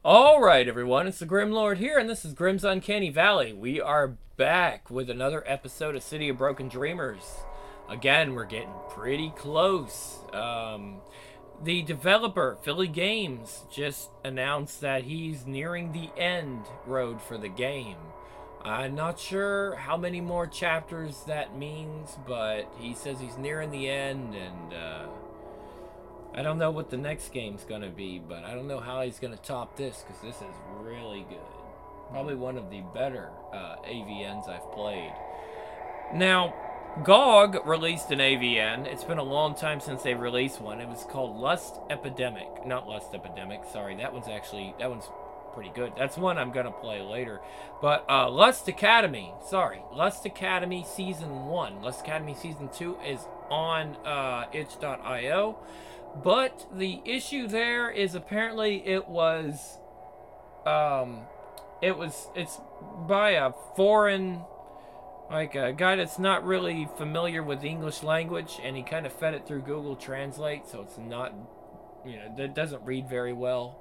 Alright, everyone, it's the Grim Lord here, and this is Grim's Uncanny Valley. We are back with another episode of City of Broken Dreamers. Again, we're getting pretty close. The developer, Philly Games, just announced that he's nearing the end road for the game. I'm not sure how many more chapters that means, but he says he's nearing the end, and I don't know what the next game's gonna be, but I don't know how he's gonna top this because this is really good. Probably one of the better AVNs I've played. Now, GOG released an AVN. It's been a long time since they released one. It was called Lust Epidemic. Not Lust Epidemic, sorry. That one's pretty good. That's one I'm gonna play later. But Lust Academy, sorry. Lust Academy Season 1. Lust Academy Season 2 is on itch.io. But the issue there is apparently it's by a foreign, like a guy that's not really familiar with the English language, and he kind of fed it through Google Translate, so it's not, it doesn't read very well.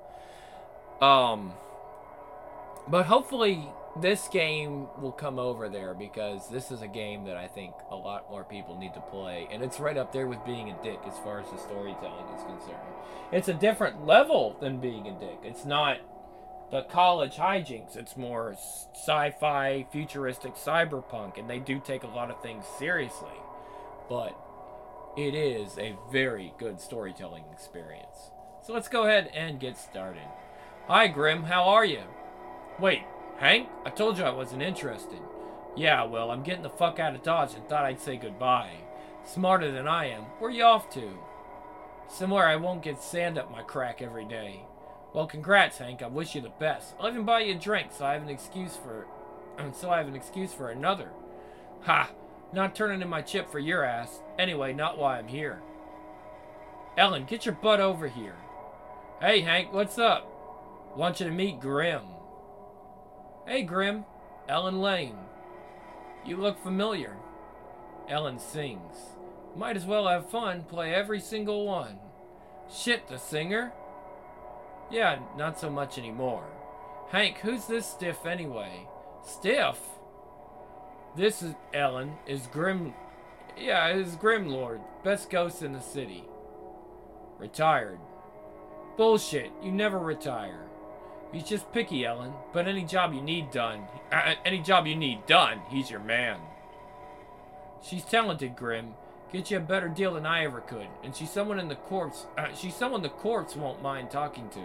But hopefully this game will come over there because this is a game that I think a lot more people need to play, and it's right up there with being a dick as far as the storytelling is concerned. It's a different level than being a dick. It's not the college hijinks. It's more sci-fi, futuristic, cyberpunk, and they do take a lot of things seriously. But it is a very good storytelling experience. So let's go ahead and get started. Hi, Grim. How are you? Wait, Hank? I told you I wasn't interested. Yeah, well, I'm getting the fuck out of Dodge and thought I'd say goodbye. Smarter than I am. Where you off to? Somewhere I won't get sand up my crack every day. Well, congrats, Hank. I wish you the best. I'll even buy you a drink so I have an excuse for another. Ha! Not turning in my chip for your ass. Anyway, not why I'm here. Ellen, get your butt over here. Hey, Hank, what's up? Want you to meet Grim. Hey, Grim. Ellen Lane. You look familiar. Ellen sings. Might as well have fun, play every single one. Shit, the singer? Yeah, not so much anymore. Hank, who's this stiff anyway? Stiff? This is Ellen, is Grim... Yeah, is Grim Lord. Best ghost in the city. Retired. Bullshit, you never retire. He's just picky, Ellen, but any job you need done, he's your man. She's talented, Grim. Get you a better deal than I ever could, and she's someone the corpse won't mind talking to.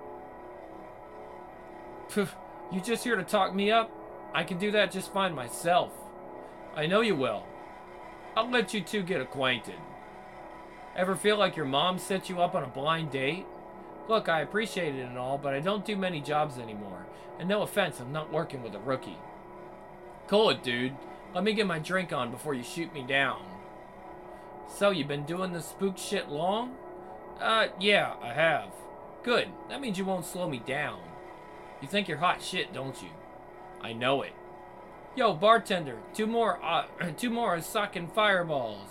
Phew, you just here to talk me up? I can do that just fine myself. I know you will. I'll let you two get acquainted. Ever feel like your mom set you up on a blind date? Look, I appreciate it and all, but I don't do many jobs anymore. And no offense, I'm not working with a rookie. Cool it, dude. Let me get my drink on before you shoot me down. So, you been doing this spook shit long? Yeah, I have. Good. That means you won't slow me down. You think you're hot shit, don't you? I know it. Yo, bartender, two more sucking fireballs.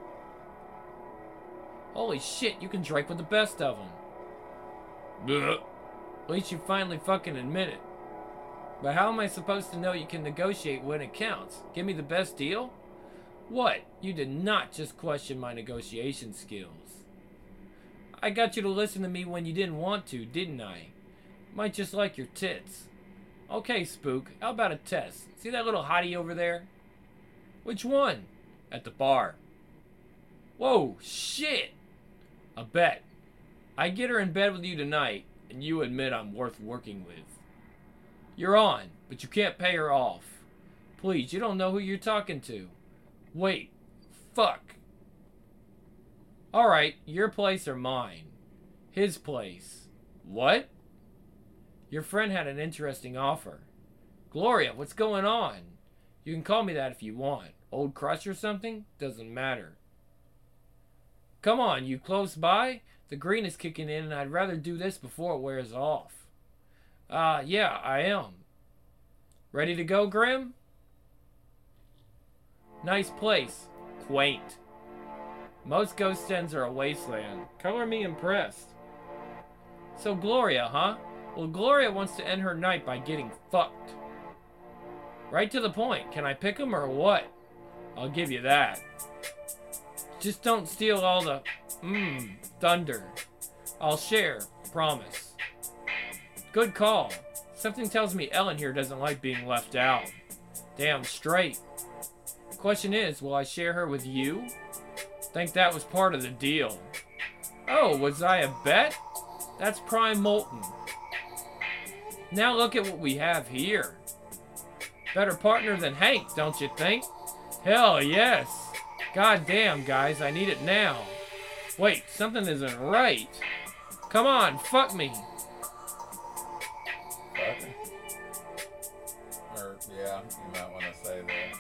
Holy shit, you can drink with the best of them. Blech. At least you finally fucking admit it. But how am I supposed to know you can negotiate when it counts? Give me the best deal? What? You did not just question my negotiation skills. I got you to listen to me when you didn't want to, didn't I? Might just like your tits. Okay, Spook, how about a test? See that little hottie over there? Which one? At the bar. Whoa, shit! A bet. I get her in bed with you tonight, and you admit I'm worth working with. You're on, but you can't pay her off. Please, you don't know who you're talking to. Wait. Fuck. Alright, your place or mine? His place. What? Your friend had an interesting offer. Gloria, what's going on? You can call me that if you want. Old crush or something? Doesn't matter. Come on, you close by? The green is kicking in and I'd rather do this before it wears off. Yeah, I am. Ready to go, Grim? Nice place. Quaint. Most ghost dens are a wasteland. Color me impressed. So Gloria, huh? Well, Gloria wants to end her night by getting fucked. Right to the point. Can I pick him or what? I'll give you that. Just don't steal all the, thunder. I'll share, promise. Good call. Something tells me Ellen here doesn't like being left out. Damn straight. Question is, will I share her with you? Think that was part of the deal. Oh, was I a bet? That's prime molten. Now look at what we have here. Better partner than Hank, don't you think? Hell yes. God damn, guys, I need it now. Wait, something isn't right. Come on, fuck me. Fuck. Or, yeah, you might want to say that.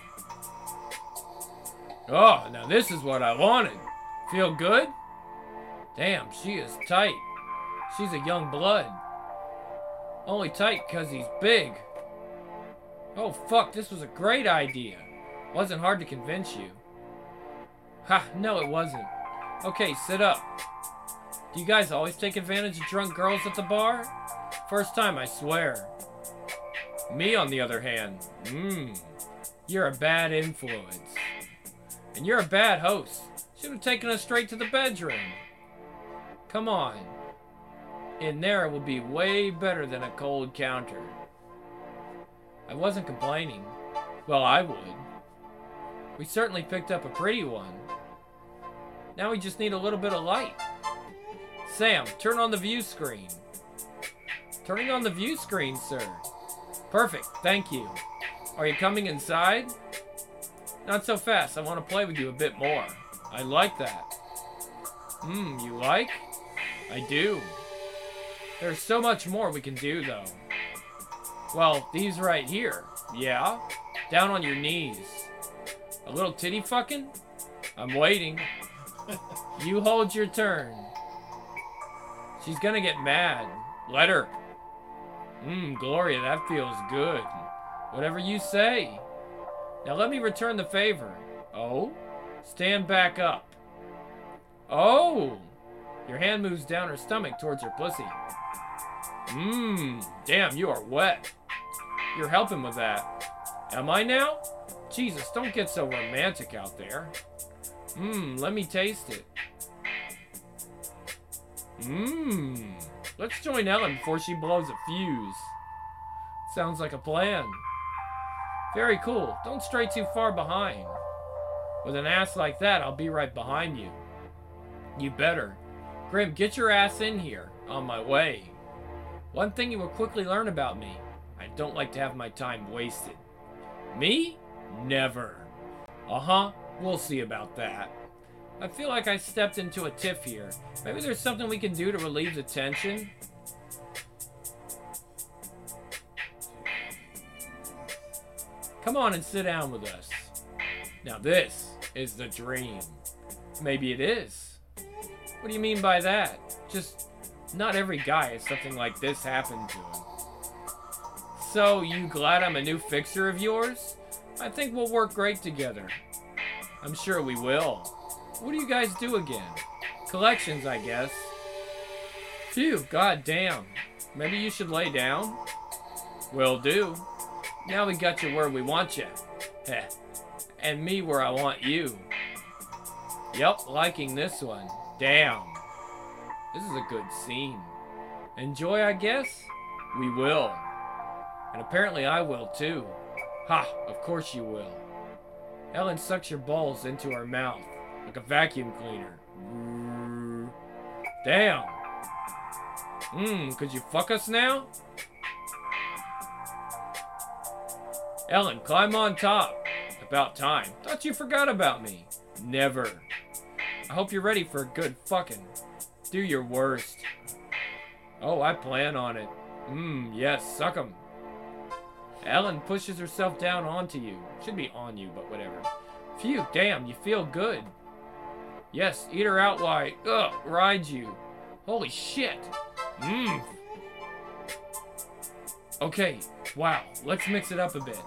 Oh, now this is what I wanted. Feel good? Damn, she is tight. She's a young blood. Only tight 'cause he's big. Oh fuck, this was a great idea. Wasn't hard to convince you. Ha, no it wasn't. Okay, sit up. Do you guys always take advantage of drunk girls at the bar? First time, I swear. Me, on the other hand, you're a bad influence. And you're a bad host. Should have taken us straight to the bedroom. Come on. In there it will be way better than a cold counter. I wasn't complaining. Well, I would. We certainly picked up a pretty one. Now we just need a little bit of light. Sam, turn on the view screen. Turning on the view screen, sir. Perfect, thank you. Are you coming inside? Not so fast, I want to play with you a bit more. I like that. You like? I do. There's so much more we can do, though. Well, these right here. Yeah? Down on your knees. A little titty fucking? I'm waiting. You hold your turn. She's gonna get mad. Let her. Gloria, that feels good. Whatever you say. Now let me return the favor. Oh? Stand back up. Oh! Your hand moves down her stomach towards her pussy. Damn, you are wet. You're helping with that. Am I now? Jesus, don't get so romantic out there. Let me taste it. Let's join Ellen before she blows a fuse. Sounds like a plan. Very cool. Don't stray too far behind. With an ass like that, I'll be right behind you. You better. Grim, get your ass in here. On my way. One thing you will quickly learn about me. I don't like to have my time wasted. Me? Never. We'll see about that. I feel like I stepped into a tiff here. Maybe there's something we can do to relieve the tension? Come on and sit down with us. Now this is the dream. Maybe it is. What do you mean by that? Just, not every guy has something like this happen to him. So, you glad I'm a new fixer of yours? I think we'll work great together. I'm sure we will. What do you guys do again? Collections, I guess. Phew, goddamn. Maybe you should lay down? Will do. Now we got you where we want you. Heh. And me where I want you. Yup, liking this one. Damn. This is a good scene. Enjoy, I guess? We will. And apparently I will too. Ha, of course you will. Ellen sucks your balls into her mouth like a vacuum cleaner. Damn. Could you fuck us now? Ellen, climb on top. About time. Thought you forgot about me. Never. I hope you're ready for a good fucking. Do your worst. Oh, I plan on it. Yes, suck 'em. Ellen pushes herself down onto you. Should be on you, but whatever. Phew, damn, you feel good. Yes, eat her out while I, ride you. Holy shit. Okay, wow, let's mix it up a bit.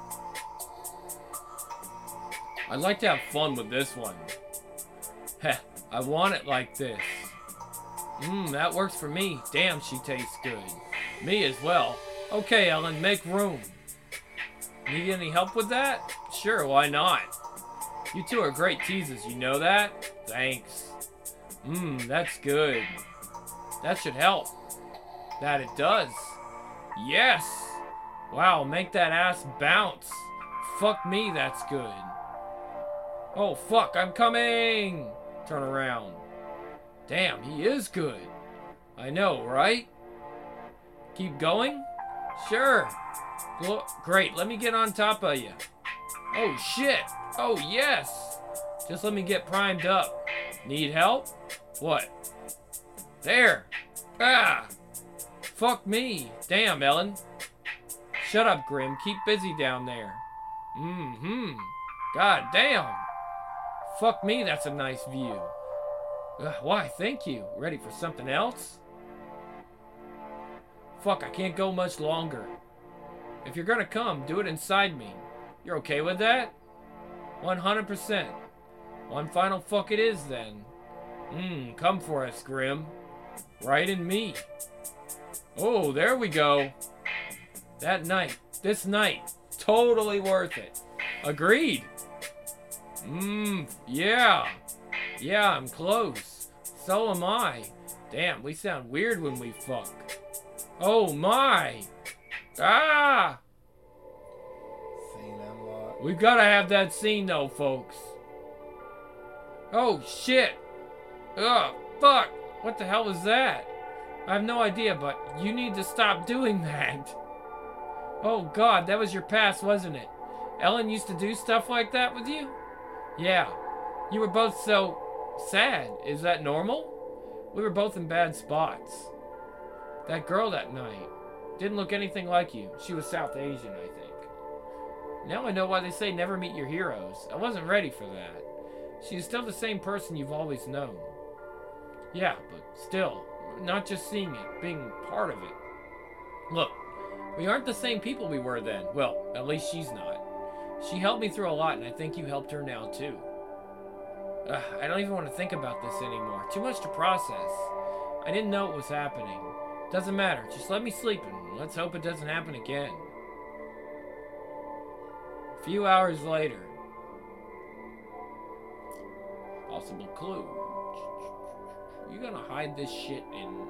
I'd like to have fun with this one. Heh, I want it like this. That works for me. Damn, she tastes good. Me as well. Okay, Ellen, make room. Need any help with that? Sure, why not? You two are great teasers, you know that? Thanks. That's good. That should help. That it does. Yes! Wow, make that ass bounce. Fuck me, that's good. Oh, fuck, I'm coming! Turn around. Damn, he is good. I know, right? Keep going? Sure. Great, let me get on top of you. Oh, shit. Oh, yes. Just let me get primed up. Need help? What? There. Ah! Fuck me. Damn, Ellen. Shut up, Grim. Keep busy down there. God damn. Fuck me, that's a nice view. Why, thank you. Ready for something else? Fuck, I can't go much longer. If you're gonna come, do it inside me. You're okay with that? 100%. One final fuck it is, then. Come for us, Grim. Right in me. Oh, there we go. That night, this night, totally worth it. Agreed. Yeah. Yeah, I'm close. So am I. Damn, we sound weird when we fuck. Oh my. Ah! Scene unlocked. We've gotta have that scene though, folks. Oh shit. Ugh, fuck. What the hell was that? I have no idea, but you need to stop doing that. Oh god, that was your past, wasn't it? Ellen used to do stuff like that with you? Yeah. You were both so sad. Is that normal? We were both in bad spots. That girl that night didn't look anything like you. She was South Asian, I think. Now I know why they say never meet your heroes. I wasn't ready for that. She's still the same person you've always known. Yeah, but still, not just seeing it, being part of it. Look, we aren't the same people we were then. Well, at least she's not. She helped me through a lot, and I think you helped her now, too. I don't even want to think about this anymore. Too much to process. I didn't know it was happening. Doesn't matter. Just let me sleep, and let's hope it doesn't happen again. A few hours later. Possible clue. You gonna hide this shit in...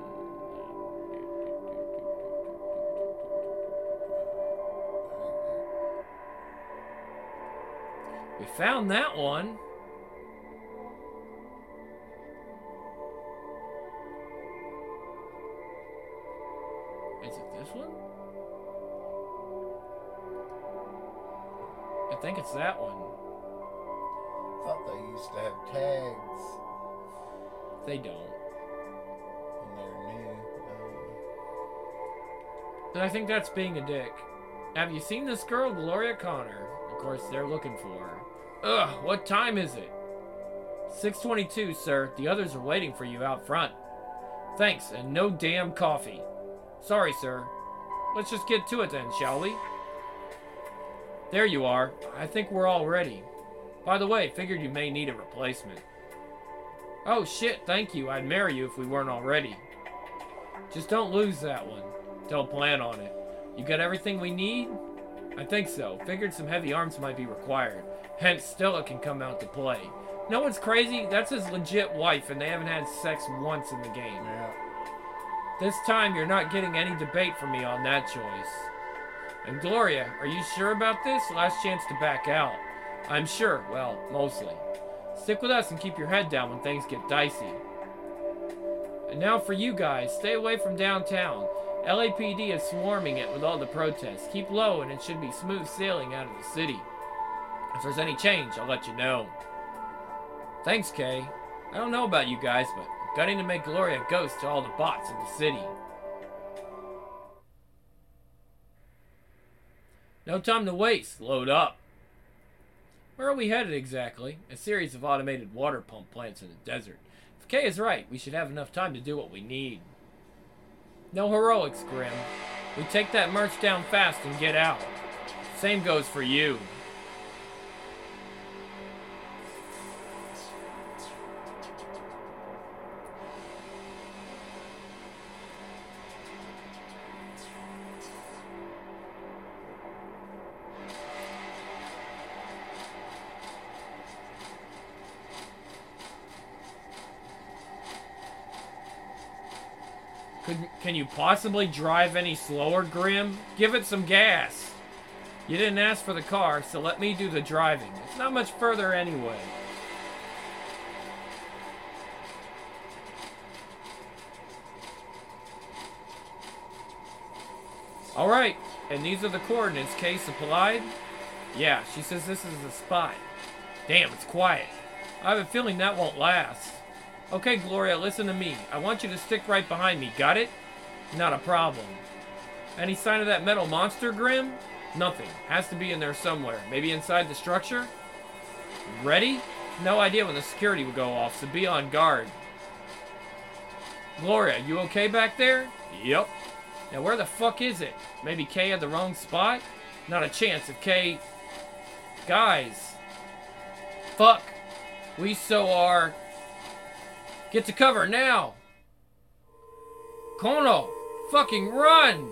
We found that one. Is it this one? I think it's that one. Thought they used to have tags They don't. when they're new. But I think that's being a dick. Have you seen this girl, Gloria Connor? Of course, they're looking for her. Ugh, what time is it? 6:22, sir. The others are waiting for you out front. Thanks, and no damn coffee. Sorry, sir. Let's just get to it then, shall we? There you are. I think we're all ready. By the way, figured you may need a replacement. Oh shit, thank you. I'd marry you if we weren't already. Just don't lose that one. Don't plan on it. You got everything we need? I think so. Figured some heavy arms might be required. Hence, Stella can come out to play. No one's crazy. That's his legit wife, and they haven't had sex once in the game. Yeah. This time, you're not getting any debate from me on that choice. And Gloria, are you sure about this? Last chance to back out. I'm sure. Well, mostly. Stick with us and keep your head down when things get dicey. And now for you guys, stay away from downtown. LAPD is swarming it with all the protests. Keep low and it should be smooth sailing out of the city. If there's any change, I'll let you know. Thanks, Kay. I don't know about you guys, but I'm gunning to make Gloria a ghost to all the bots in the city. No time to waste. Load up. Where are we headed exactly? A series of automated water pump plants in the desert. If Kay is right, we should have enough time to do what we need. No heroics, Grim. We take that merch down fast and get out. Same goes for you. Can you possibly drive any slower, Grim? Give it some gas. You didn't ask for the car, so let me do the driving. It's not much further anyway. Alright, and these are the coordinates Kay supplied? Yeah, she says this is the spot. Damn, it's quiet. I have a feeling that won't last. Okay, Gloria, listen to me. I want you to stick right behind me, got it? Not a problem. Any sign of that metal monster, Grim? Nothing. Has to be in there somewhere. Maybe inside the structure? Ready? No idea when the security would go off, so be on guard. Gloria, you okay back there? Yep. Now where the fuck is it? Maybe Kay had the wrong spot? Not a chance if Kay... Guys. Fuck. We so are... Get to cover now! Kono! Fucking run!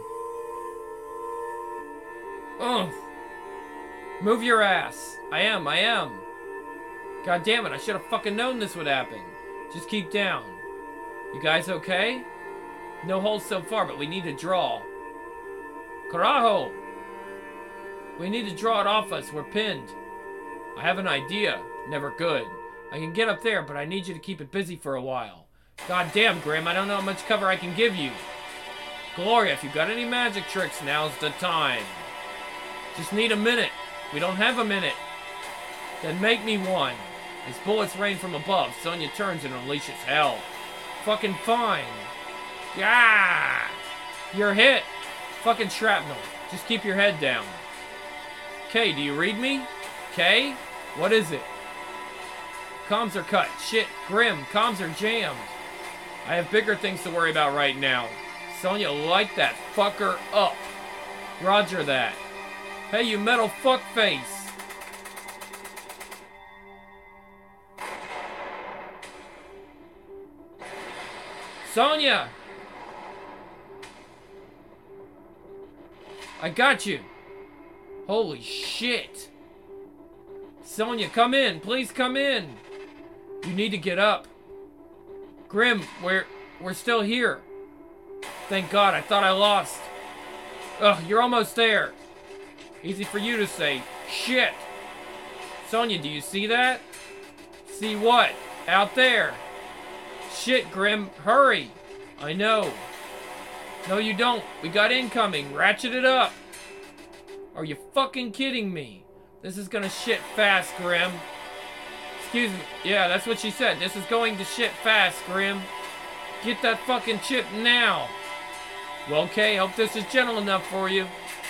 Ugh. Move your ass. I am. God damn it, I should have fucking known this would happen. Just keep down. You guys okay? No holes so far, but we need to draw. Carajo! We need to draw it off us. We're pinned. I have an idea. Never good. I can get up there, but I need you to keep it busy for a while. God damn, Grim, I don't know how much cover I can give you. Gloria, if you've got any magic tricks, now's the time. Just need a minute. We don't have a minute. Then make me one. As bullets rain from above, Sonya turns and unleashes hell. Fucking fine. Yeah! You're hit. Fucking shrapnel. Just keep your head down. Kay, do you read me? Kay? What is it? Comms are cut. Shit, Grim, comms are jammed. I have bigger things to worry about right now. Sonya, light that fucker up. Roger that. Hey, you metal fuckface. Sonya! I got you. Holy shit. Sonya, come in. Please come in. You need to get up. Grim, we're still here. Thank God, I thought I lost. Ugh, you're almost there. Easy for you to say. Shit. Sonya, do you see that? See what? Out there. Shit, Grim, hurry. I know. No, you don't. We got incoming. Ratchet it up. Are you fucking kidding me? This is gonna shit fast, Grim. Excuse me. Yeah, that's what she said. This is going to shit fast, Grim. Get that fucking chip now. Well, okay, hope this is gentle enough for you.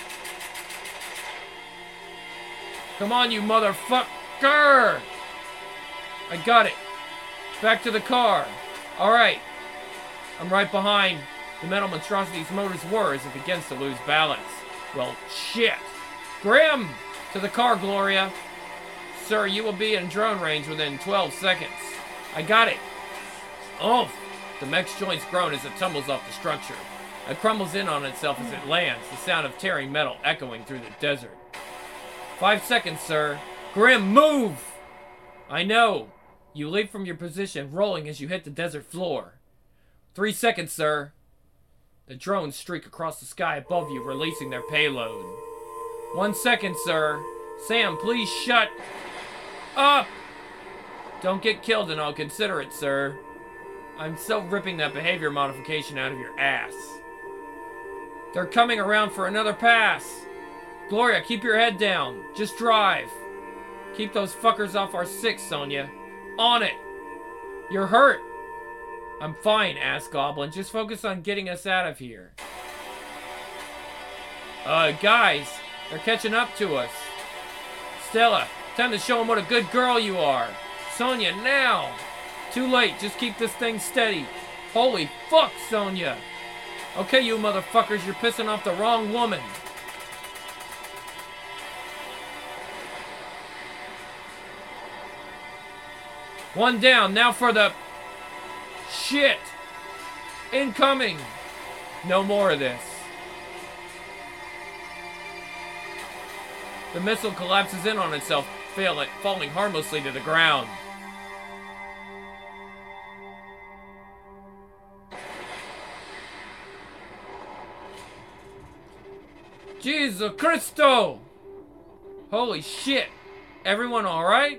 Come on, you motherfucker! I got it. Back to the car. Alright. I'm right behind. The metal monstrosity's motors whir as it begins to lose balance. Well, shit. Grim! To the car, Gloria. Sir, you will be in drone range within 12 seconds. I got it. Oh! The mech's joints groan as it tumbles off the structure. It crumbles in on itself as it lands, the sound of tearing metal echoing through the desert. 5 seconds, sir. Grim, move! I know. You leap from your position, rolling as you hit the desert floor. 3 seconds, sir. The drones streak across the sky above you, releasing their payload. 1 second, sir. Sam, please shut up! Don't get killed and I'll consider it, sir. I'm still ripping that behavior modification out of your ass. They're coming around for another pass. Gloria, keep your head down. Just drive. Keep those fuckers off our 6, Sonya. On it. You're hurt. I'm fine, ass goblin. Just focus on getting us out of here. Guys, they're catching up to us. Stella, time to show them what a good girl you are. Sonya, now. Too late. Just keep this thing steady. Holy fuck, Sonya. Okay, you motherfuckers, you're pissing off the wrong woman. One down. Now for the... Shit. Incoming. No more of this. The missile collapses in on itself, falling harmlessly to the ground. Jesus Christo! Holy shit. Everyone alright?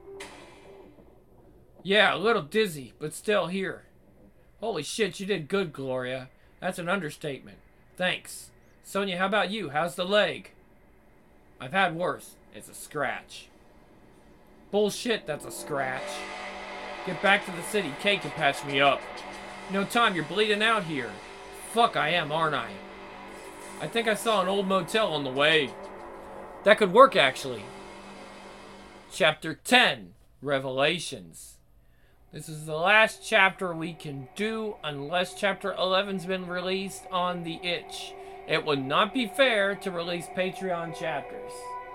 Yeah, a little dizzy, but still here. Holy shit, you did good, Gloria. That's an understatement. Thanks. Sonia, how about you? How's the leg? I've had worse. It's a scratch. Bullshit, that's a scratch. Get back to the city. Kate can patch me up. No time, you're bleeding out here. Fuck, I am, aren't I? I think I saw an old motel on the way. That could work, actually. Chapter 10, Revelations. This is the last chapter we can do unless Chapter 11's been released on the itch. It would not be fair to release Patreon chapters.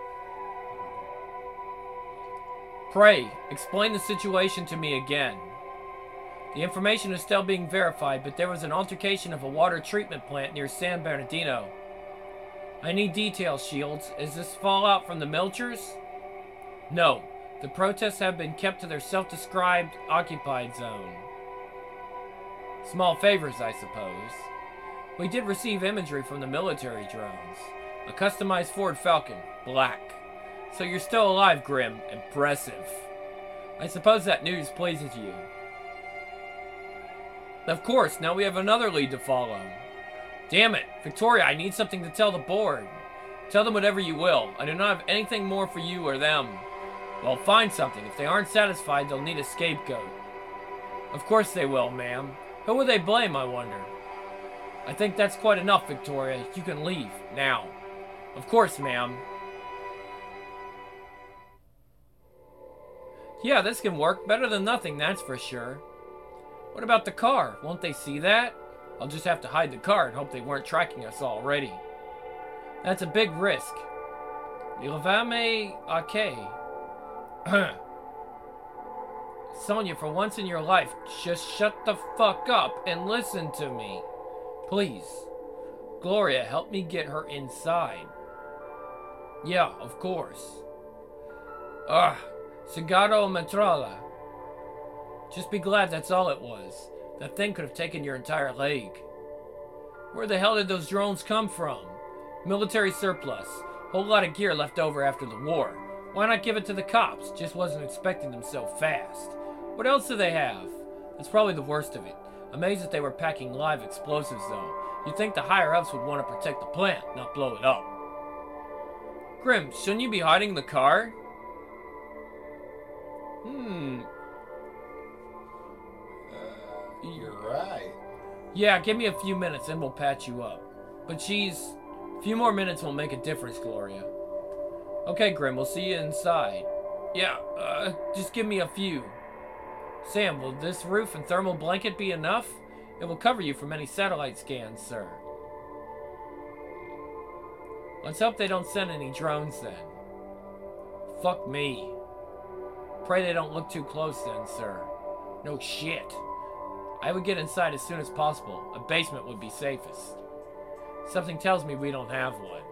Pray, explain the situation to me again. The information is still being verified, but there was an altercation of a water treatment plant near San Bernardino. I need details, Shields. Is this fallout from the Milchers? No. The protests have been kept to their self-described occupied zone. Small favors, I suppose. We did receive imagery from the military drones. A customized Ford Falcon, black. So you're still alive, Grim. Impressive. I suppose that news pleases you. Of course, now we have another lead to follow. Damn it. Victoria, I need something to tell the board. Tell them whatever you will. I do not have anything more for you or them. Well, find something. If they aren't satisfied, they'll need a scapegoat. Of course they will, ma'am. Who will they blame, I wonder? I think that's quite enough, Victoria. You can leave, now. Of course, ma'am. Yeah, this can work. Better than nothing, that's for sure. What about the car? Won't they see that? I'll just have to hide the car and hope they weren't tracking us already. That's a big risk. Il va me okay. Sonia, for once in your life, just shut the fuck up and listen to me. Please. Gloria, help me get her inside. Yeah, of course. Cigarro Metralla. Just be glad that's all it was. That thing could have taken your entire leg. Where the hell did those drones come from? Military surplus. Whole lot of gear left over after the war. Why not give it to the cops? Just wasn't expecting them so fast. What else do they have? That's probably the worst of it. Amazed that they were packing live explosives, though. You'd think the higher-ups would want to protect the plant, not blow it up. Grim, shouldn't you be hiding the car? You're right. Yeah, give me a few minutes and we'll patch you up. But a few more minutes will make a difference, Gloria. Okay, Grim, we'll see you inside. Yeah, just give me a few. Sam, will this roof and thermal blanket be enough? It will cover you from any satellite scans, sir. Let's hope they don't send any drones then. Fuck me. Pray they don't look too close then, sir. No shit. I would get inside as soon as possible. A basement would be safest. Something tells me we don't have one.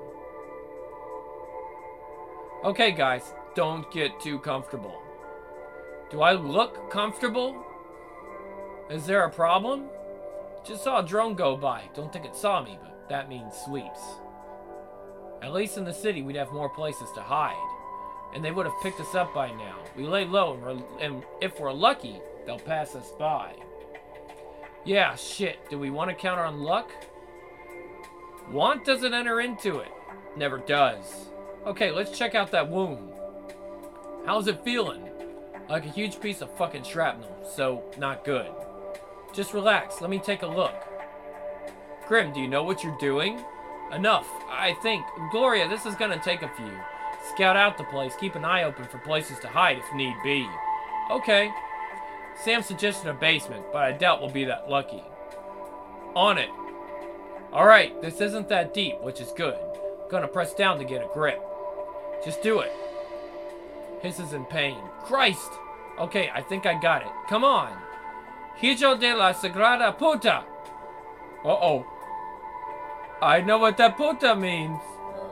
Okay, guys, don't get too comfortable. Do I look comfortable? Is there a problem? Just saw a drone go by. Don't think it saw me, but that means sweeps. At least in the city, we'd have more places to hide. And they would have picked us up by now. We lay low, and if we're lucky, they'll pass us by. Yeah, shit. Do we want to count on luck? Want doesn't enter into it. Never does. Okay, let's check out that wound. How's it feeling? Like a huge piece of fucking shrapnel, so not good. Just relax, let me take a look. Grim, do you know what you're doing? Enough, I think. Gloria, this is gonna take a few. Scout out the place, keep an eye open for places to hide if need be. Okay. Sam suggested a basement, but I doubt we'll be that lucky. On it. Alright, this isn't that deep, which is good. Gonna press down to get a grip. Just do it. Hisses in pain. Christ! Okay, I think I got it. Come on. Hijo de la Sagrada Puta! Uh-oh. I know what that puta means.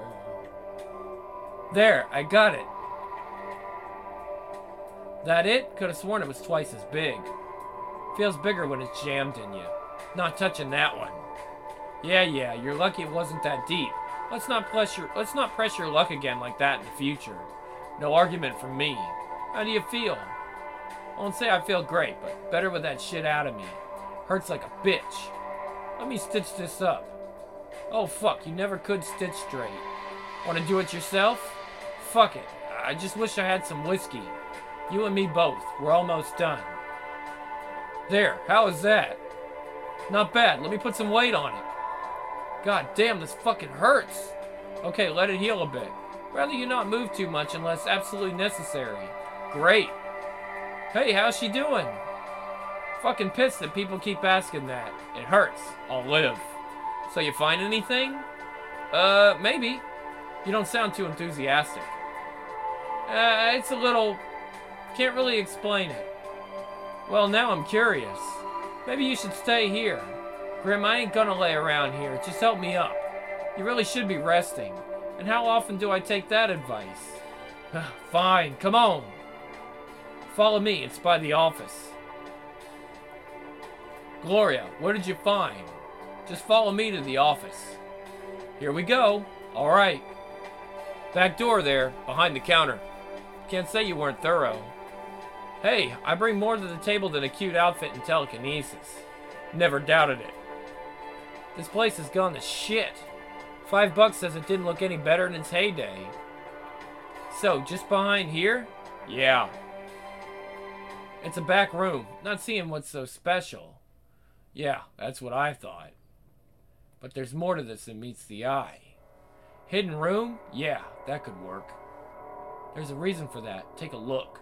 There, I got it. That it? Could have sworn it was twice as big. Feels bigger when it's jammed in you. Not touching that one. Yeah, you're lucky it wasn't that deep. Let's not press your luck again like that in the future. No argument from me. How do you feel? I won't say I feel great, but better with that shit out of me. Hurts like a bitch. Let me stitch this up. Oh fuck, you never could stitch straight. Want to do it yourself? Fuck it. I just wish I had some whiskey. You and me both. We're almost done. There, how is that? Not bad. Let me put some weight on it. God damn, this fucking hurts. Okay, let it heal a bit. Rather you not move too much unless absolutely necessary. Great. Hey, how's she doing? Fucking pissed that people keep asking that. It hurts. I'll live. So you find anything? Maybe. You don't sound too enthusiastic. It's a little... Can't really explain it. Well, now I'm curious. Maybe you should stay here. Grim, I ain't gonna lay around here. Just help me up. You really should be resting. And how often do I take that advice? Fine, come on. Follow me, it's by the office. Gloria, what did you find? Just follow me to the office. Here we go. All right. Back door there, behind the counter. Can't say you weren't thorough. Hey, I bring more to the table than a cute outfit and telekinesis. Never doubted it. This place has gone to shit. $5 says it didn't look any better in its heyday. So, just behind here? Yeah. It's a back room. Not seeing what's so special. Yeah, that's what I thought. But there's more to this than meets the eye. Hidden room? Yeah, that could work. There's a reason for that. Take a look.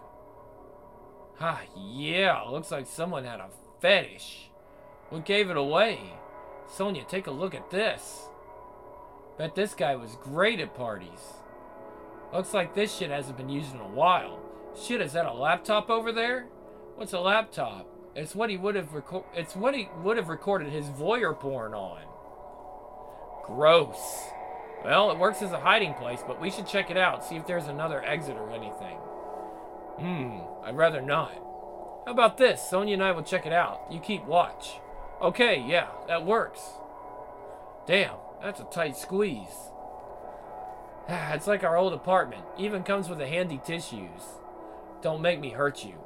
Ah, yeah, looks like someone had a fetish. What gave it away? Sonia, take a look at this. Bet this guy was great at parties. Looks like this shit hasn't been used in a while. Shit, is that a laptop over there? What's a laptop? It's what he would have recorded his voyeur porn on. Gross. Well, it works as a hiding place, but we should check it out, see if there's another exit or anything. I'd rather not. How about this? Sonia and I will check it out. You keep watch. Okay, yeah, that works. Damn, that's a tight squeeze. It's like our old apartment. Even comes with a handy tissues. Don't make me hurt you.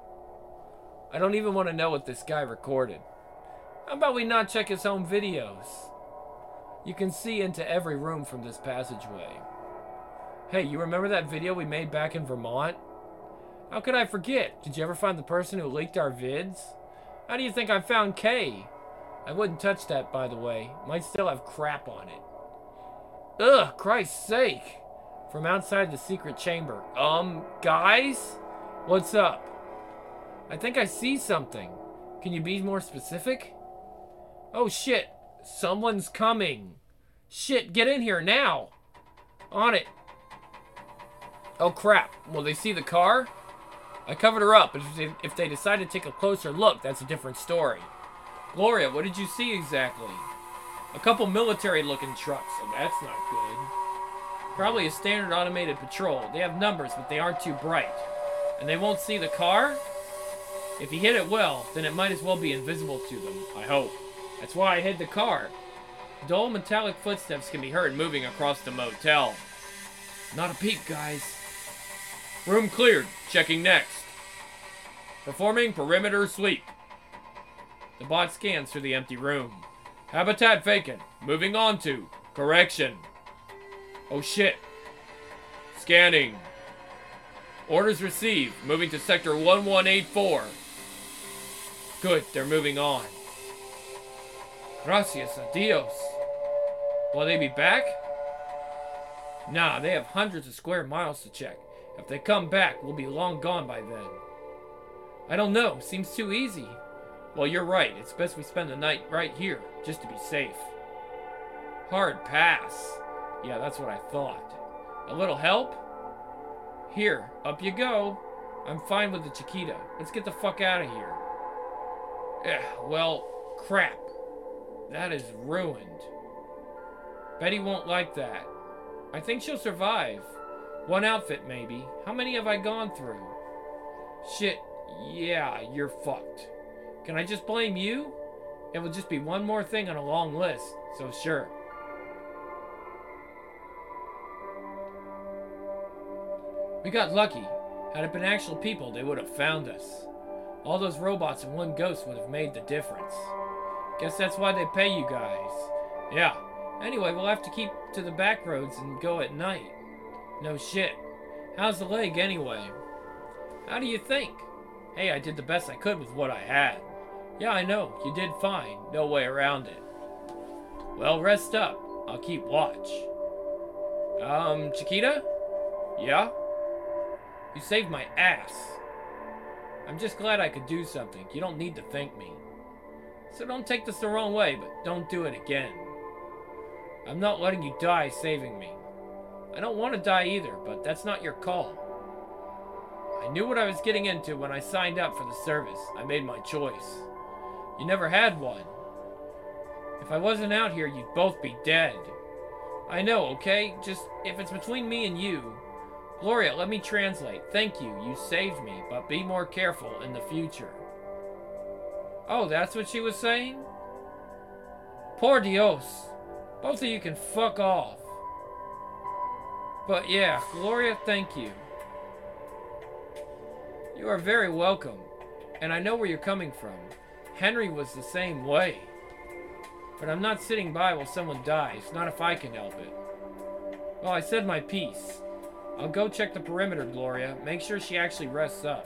I don't even want to know what this guy recorded. How about we not check his home videos? You can see into every room from this passageway. Hey, you remember that video we made back in Vermont? How could I forget? Did you ever find the person who leaked our vids? How do you think I found Kay? I wouldn't touch that, by the way. Might still have crap on it. Ugh, Christ's sake. From outside the secret chamber. Guys? What's up? I think I see something. Can you be more specific? Oh, shit. Someone's coming. Shit, get in here now. On it. Oh, crap. Will they see the car? I covered her up, but if they decide to take a closer look, that's a different story. Gloria, what did you see exactly? A couple military-looking trucks, so that's not good. Probably a standard automated patrol. They have numbers, but they aren't too bright. And they won't see the car? If you hit it well, then it might as well be invisible to them, I hope. That's why I hid the car. Dull metallic footsteps can be heard moving across the motel. Not a peep, guys. Room cleared. Checking next. Performing perimeter sweep. The bot scans through the empty room. Habitat vacant. Moving on to correction. Oh shit. Scanning. Orders received. Moving to sector 1184. Good, they're moving on. Gracias a Dios. Will they be back? Nah, they have hundreds of square miles to check. If they come back, we'll be long gone by then. I don't know, seems too easy. Well, you're right, it's best we spend the night right here, just to be safe. Hard pass. Yeah, that's what I thought. A little help? Here, up you go. I'm fine with the Chiquita. Let's get the fuck out of here. Well, crap. That is ruined. Betty won't like that. I think she'll survive. One outfit, maybe. How many have I gone through? Shit, yeah, you're fucked. Can I just blame you? It will just be one more thing on a long list, so sure. We got lucky. Had it been actual people, they would have found us. All those robots and one ghost would have made the difference. Guess that's why they pay you guys. Yeah. Anyway, we'll have to keep to the back roads and go at night. No shit. How's the leg anyway? How do you think? Hey, I did the best I could with what I had. Yeah, I know. You did fine. No way around it. Well, rest up. I'll keep watch. Chiquita? Yeah? You saved my ass. I'm just glad I could do something. You don't need to thank me. So don't take this the wrong way, but don't do it again. I'm not letting you die saving me. I don't want to die either, but that's not your call. I knew what I was getting into when I signed up for the service. I made my choice. You never had one. If I wasn't out here, you'd both be dead. I know, okay? Just, if it's between me and you... Gloria, let me translate. Thank you, you saved me, but be more careful in the future. Oh, that's what she was saying? Por Dios. Both of you can fuck off. But yeah, Gloria, thank you. You are very welcome. And I know where you're coming from. Henry was the same way. But I'm not sitting by while someone dies, not if I can help it. Well, I said my piece. I'll go check the perimeter, Gloria. Make sure she actually rests up.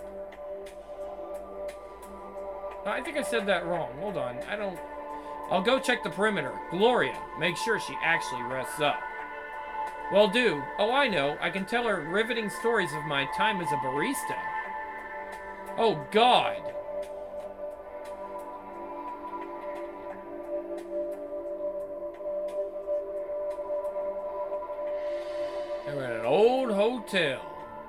I think I said that wrong. Hold on. I'll go check the perimeter. Gloria, make sure she actually rests up. Well, do. Oh, I know. I can tell her riveting stories of my time as a barista. Oh, God. They're at an old hotel.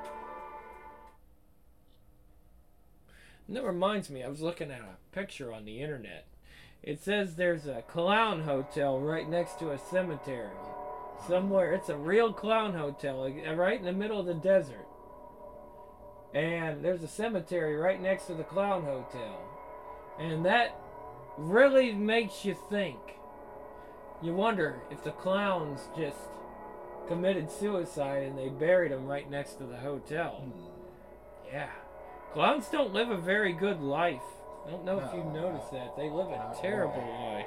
And that reminds me, I was looking at a picture on the internet. It says there's a clown hotel right next to a cemetery. Somewhere, it's a real clown hotel, right in the middle of the desert. And there's a cemetery right next to the clown hotel. And that really makes you think. You wonder if the clowns just committed suicide and they buried him right next to the hotel. Yeah. Clowns don't live a very good life. I don't know if you've noticed that. They live a terrible life.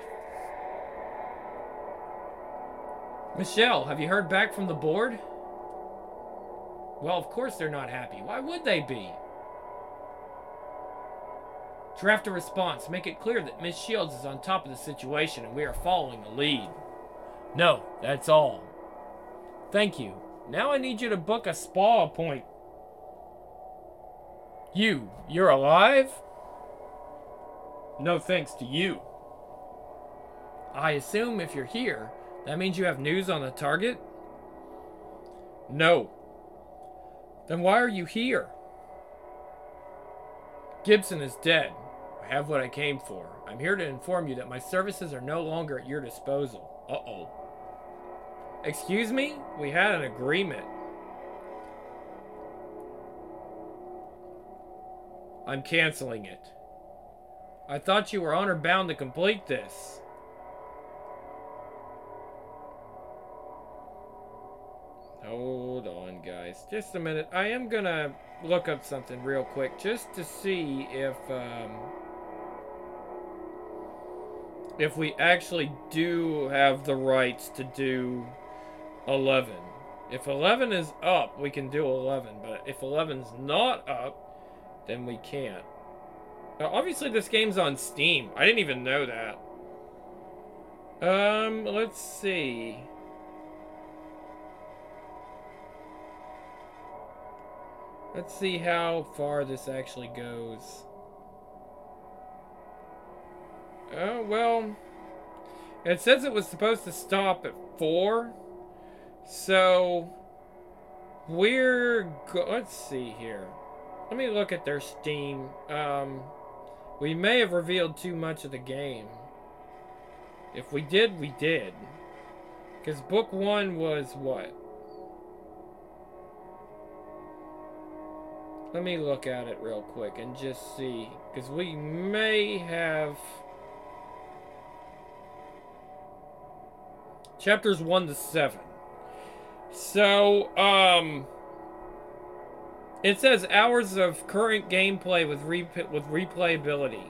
Michelle, have you heard back from the board? Well, of course they're not happy. Why would they be? Draft a response. Make it clear that Miss Shields is on top of the situation and we are following the lead. No, that's all. Thank you. Now I need you to book a spa appointment. You're alive? No thanks to you. I assume if you're here, that means you have news on the target? No. Then why are you here? Gibson is dead. I have what I came for. I'm here to inform you that my services are no longer at your disposal. Uh-oh. Excuse me? We had an agreement. I'm canceling it. I thought you were honor-bound to complete this. Hold on, guys. Just a minute. I am gonna look up something real quick just to see if we actually do have the rights to do 11. If 11 is up, we can do 11, but if 11's not up, then we can't. Now, obviously this game's on Steam. I didn't even know that. Let's see. Let's see how far this actually goes. Oh, well, it says it was supposed to stop at 4. So, let's see here. Let me look at their Steam. We may have revealed too much of the game. If we did, we did. Because book 1 was what? Let me look at it real quick and just see. Because we may have... Chapters 1 to 7. So, It says hours of current gameplay with replayability.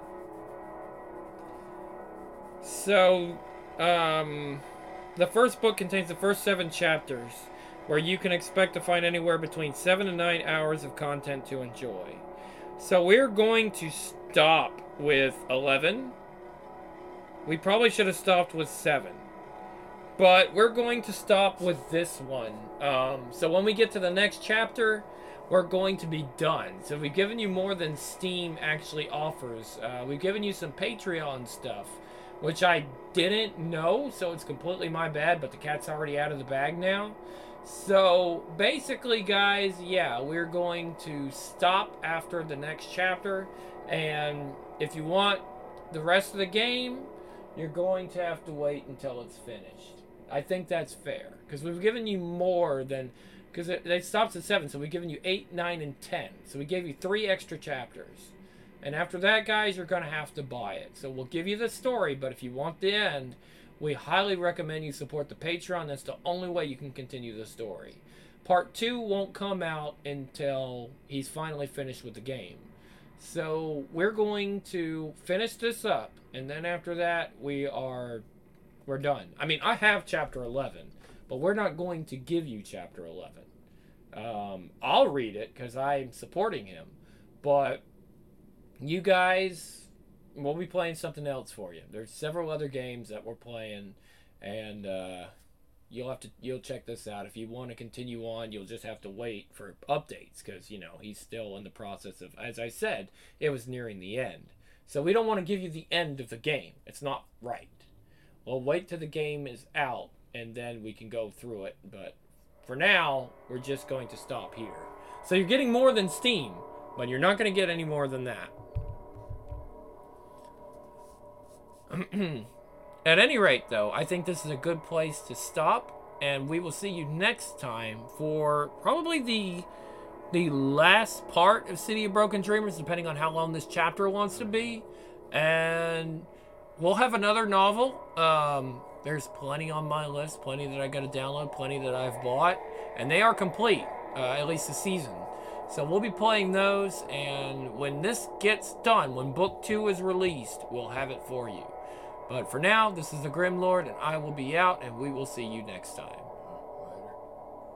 So, the first book contains the first 7 chapters, where you can expect to find anywhere between 7 and 9 hours of content to enjoy. So we're going to stop with 11. We probably should have stopped with 7. But we're going to stop with this one. So when we get to the next chapter, we're going to be done. So we've given you more than Steam actually offers. We've given you some Patreon stuff, which I didn't know, so it's completely my bad, but the cat's already out of the bag now. So basically, guys, yeah, we're going to stop after the next chapter, and if you want the rest of the game, you're going to have to wait until it's finished. I think that's fair, because we've given you more than, because it stops at 7, so we've given you 8, 9, and 10. So we gave you 3 extra chapters. And after that, guys, you're going to have to buy it. So we'll give you the story, but if you want the end, we highly recommend you support the Patreon. That's the only way you can continue the story. Part 2 won't come out until he's finally finished with the game. So we're going to finish this up, and then after that, we're done. I mean, I have chapter 11, but we're not going to give you chapter 11. I'll read it because I'm supporting him, but you guys, we'll be playing something else for you. There's several other games that we're playing, and you'll check this out. If you want to continue on, you'll just have to wait for updates because, you know, he's still in the process of, as I said, it was nearing the end. So we don't want to give you the end of the game. It's not right. We'll wait till the game is out, and then we can go through it. But for now, we're just going to stop here. So you're getting more than Steam, but you're not going to get any more than that. At any rate, though, I think this is a good place to stop, and we will see you next time for probably the last part of City of Broken Dreamers, depending on how long this chapter wants to be. And we'll have another novel. There's plenty on my list, plenty that I got to download, plenty that I've bought, and they are complete, at least the season. So we'll be playing those, and when this gets done, when Book 2 is released, we'll have it for you. But for now, this is the Grim Lord, and I will be out, and we will see you next time.